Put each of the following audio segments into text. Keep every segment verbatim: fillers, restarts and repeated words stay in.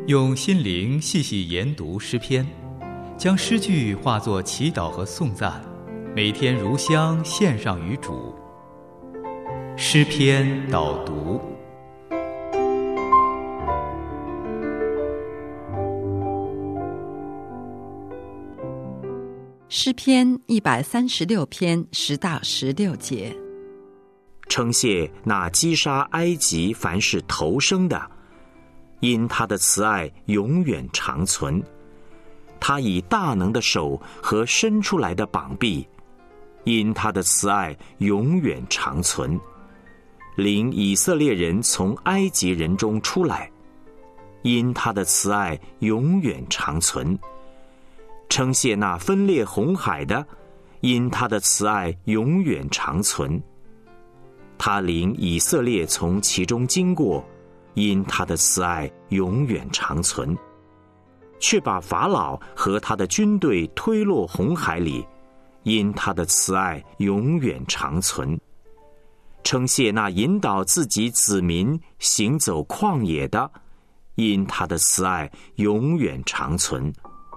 用心灵细细研读诗篇，将诗句化作祈祷和颂赞，每天如香献上于主。诗篇导读。 诗篇一百三十六篇十到十六节。 称谢那击杀埃及凡是头生的，因他的慈爱永远长存。他以大能的手和伸出来的膀臂，因他的慈爱永远长存。领以色列人从埃及人中出来，因他的慈爱永远长存。称谢那分裂红海的，因他的慈爱永远长存。他领以色列从其中经过，因他的慈爱永远长存。却把法老和他的军队推落红海里，因他的慈爱永远长存。称谢那引导自己子民行走旷野的，因他的慈爱永远长存。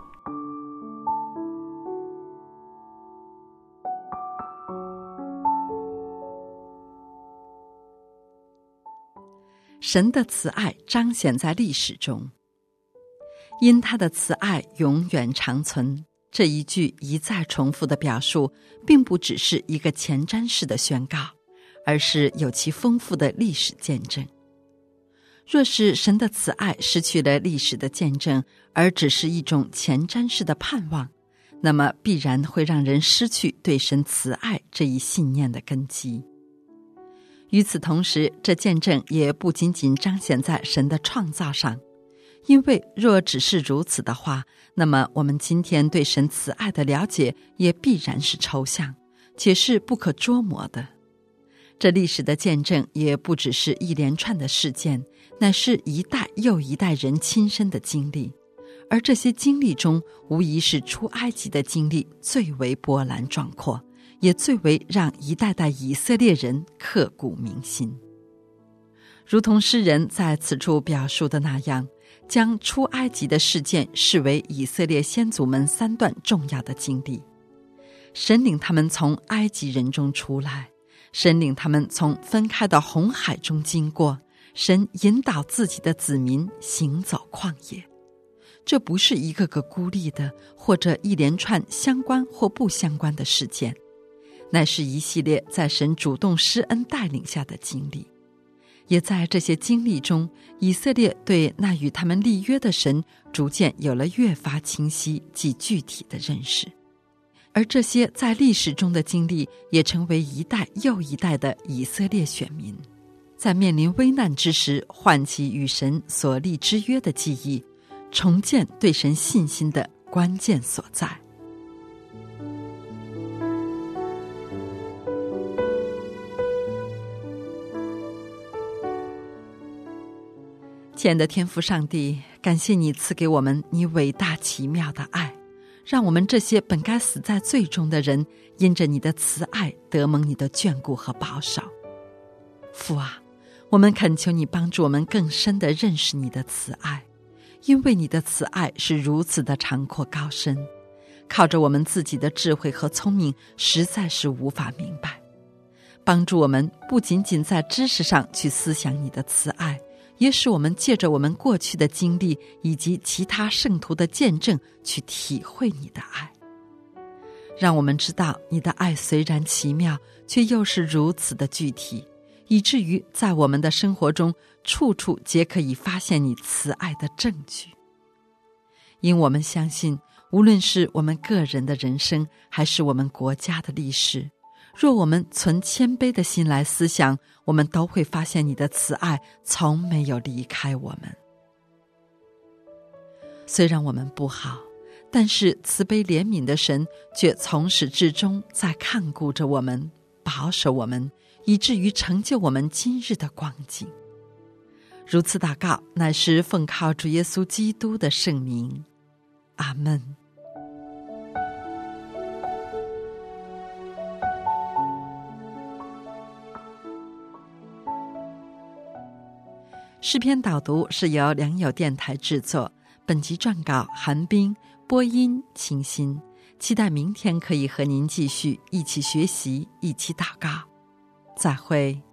神的慈爱彰显在历史中，因他的慈爱永远长存。这一句一再重复的表述，并不只是一个前瞻式的宣告，而是有其丰富的历史见证。若是神的慈爱失去了历史的见证，而只是一种前瞻式的盼望，那么必然会让人失去对神慈爱这一信念的根基。与此同时，这见证也不仅仅彰显在神的创造上，因为若只是如此的话，那么我们今天对神慈爱的了解也必然是抽象，且是不可捉摸的。这历史的见证也不只是一连串的事件，乃是一代又一代人亲身的经历，而这些经历中，无疑是出埃及的经历最为波澜壮阔，也最为让一代代以色列人刻骨铭心。如同诗人在此处表述的那样，将出埃及的事件视为以色列先祖们三段重要的经历。神领他们从埃及人中出来，神领他们从分开的红海中经过，神引导自己的子民行走旷野。这不是一个个孤立的，或者一连串相关或不相关的事件，乃是一系列在神主动施恩带领下的经历。也在这些经历中，以色列对那与他们立约的神逐渐有了越发清晰及具体的认识。而这些在历史中的经历也成为一代又一代的以色列选民，在面临危难之时唤起与神所立之约的记忆，重建对神信心的关键所在。亲爱的天父上帝，感谢你赐给我们你伟大奇妙的爱，让我们这些本该死在罪中的人，因着你的慈爱得蒙你的眷顾和保守。父啊，我们恳求你帮助我们更深地认识你的慈爱，因为你的慈爱是如此的长阔高深，靠着我们自己的智慧和聪明实在是无法明白。帮助我们不仅仅在知识上去思想你的慈爱，也使我们借着我们过去的经历以及其他圣徒的见证去体会你的爱。让我们知道你的爱虽然奇妙，却又是如此的具体，以至于在我们的生活中处处皆可以发现你慈爱的证据。因我们相信，无论是我们个人的人生，还是我们国家的历史，若我们存谦卑的心来思想，我们都会发现你的慈爱从没有离开我们。虽然我们不好，但是慈悲怜悯的神却从始至终在看顾着我们，保守我们，以至于成就我们今日的光景。如此祷告，乃是奉靠主耶稣基督的圣名。阿们。 诗篇导读是由良友电台制作，本集撰稿韩冰，播音清新。期待明天可以和您继续一起学习，一起祷告。再会。